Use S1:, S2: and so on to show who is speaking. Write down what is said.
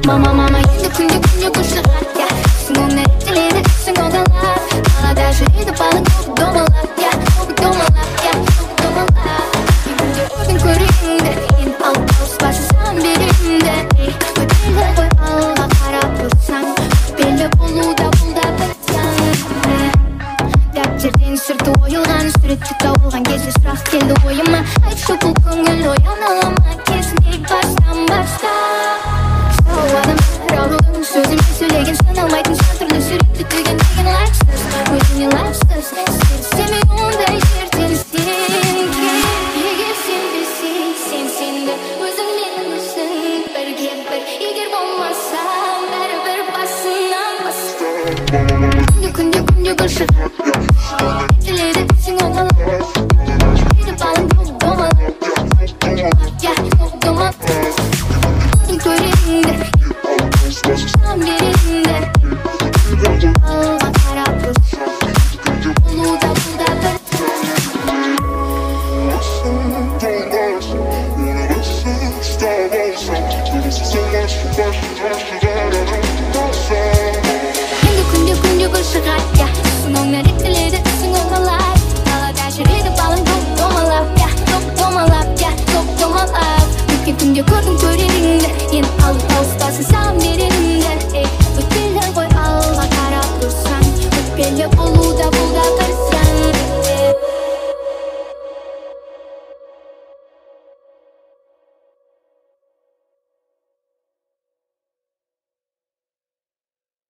S1: Мама, енді күнде күшігат, я. Сен оны тіледі, сен оңалап. Қалада жүреді балың көп домалап, я. Көп домалап, я. Көп домалап. Күнде көрдің көріңді, ең алып ауыспасысам беремді. Өтелі ғой алға қарап тұрсаң, белі болуда бұл да бір заң. Дәптерден сүрті ойылған, суретті тауылған кезде сұрақ келді ойыма. Айтшы бұл көңіл ояна ма, кезінде бастан баста. Сауадым аурудың сөзін сөйлеген саналмайтын сан түрлі суретті түйген деген лайықсыз, өзіне лайықсыз. Серістеме ондай жерден сенге. Егер сенбесең, сен сенді өзіңмен өзің бірге бір. Егер болмасам бәрібір басынан баста. Күнде күн шығады.